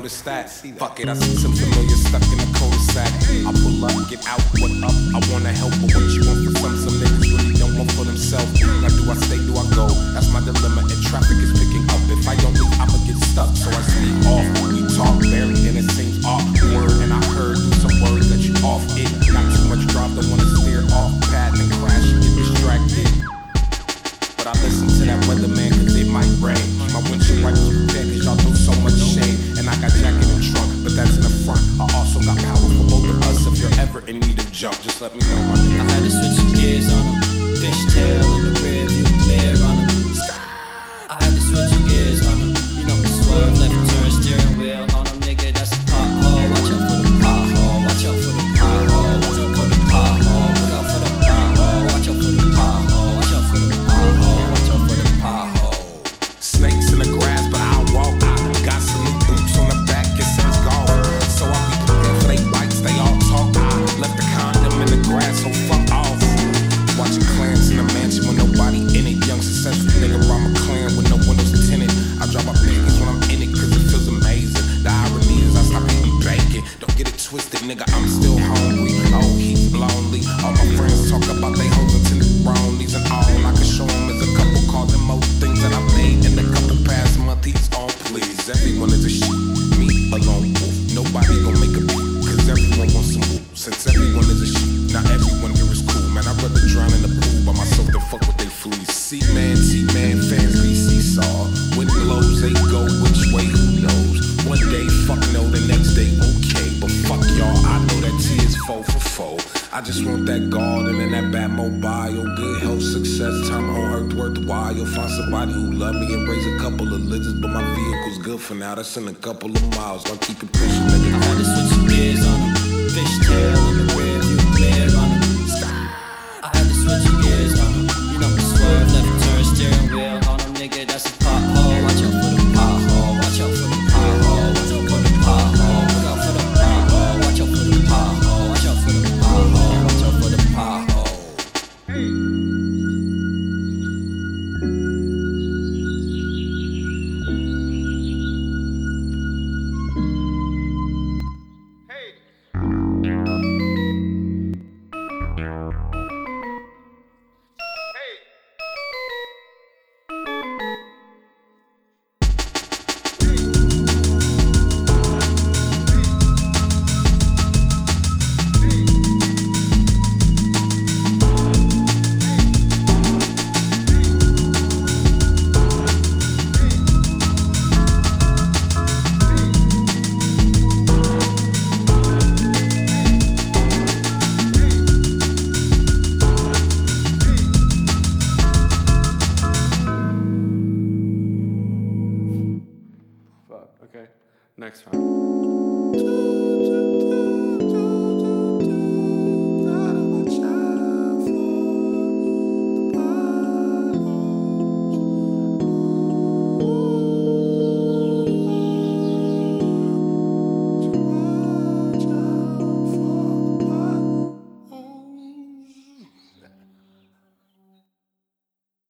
noticed that. Fuck it, I see some familiar stuck in the cul-de-sac. I pull up, get out, what up? I wanna help, but what you want for some niggas really don't want for themselves. Now do I stay, do I go? That's my dilemma, and traffic is picking up. If I don't leave, I'ma get stuck, so I speak off. We talk barely, and it seems awkward. And I heard some words that you off it. Not too much drive, don't wanna steer off path and crash and get distracted. But I listen to that weatherman, cause it might rain. My windshield right through there, cause y'all do so much shade. And I got jacket in the trunk, but that's in the front. I also got power for both of us. If you're ever in need of jump, just let me know, my nigga. I had to switch some gears on them. Fishtail in the rear view mirror on them. I had to switch some gears on them. You know, swerve, left turn, steering wheel on them, nigga. That's a pothole. Watch out for the pothole. Watch out for the pothole. Watch out for the pothole. Look out for the pothole. Watch out for the pothole. Watch out for the pothole. Watch out for the pothole. Snakes in the grass, but I'll walk. I got some new boots on the back, it says golf. So I be prepared for they bites, they all talk. I left the condom in the grass, so fuck off. Watching clans in a mansion with nobody in it. Young successful nigga, I'm a clan with no windows tinted. I drop my panties when I'm in it, cause it feels amazing. The irony is I stop eating bacon. Don't get it twisted, nigga, I'm still hungry. Oh, he's lonely. All my friends talk about they hoes and tenderonis and all I can show them is a couple cars and more things that I've made in the couple past month. He's all please. Everyone is a sheep, me alone wolf. Nobody gon' make a beat, cause everyone wants some wolf. Since everyone is a sheep, not everyone here is cool. Man, I'd rather drown in the pool by myself than fuck with they fleas. C-man, T-man, fans be seesaw. Wind blows, they go which way, who knows? One day, fuck no, the next day, okay. But fuck y'all, I know that T is 4 for 4. I just want that garden and that Batmobile. Good health, success, time on earth worthwhile. You'll find somebody who love me and raise a couple of lizards. But my vehicle's good for now, that's in a couple of miles. I'll keep it pushing, nigga. I had to switch some gears on them. Fishtail in the rear view mirror on them. I had to switch some gears on them. You know, swerve, left turn, steering wheel on them, nigga. That's a pothole. Watch out for the pothole. Watch out for the pothole. Watch out for the pothole. Look out for the pothole. Watch out for the pothole. Watch out for the pothole. Watch out for the pothole. Okay, next round.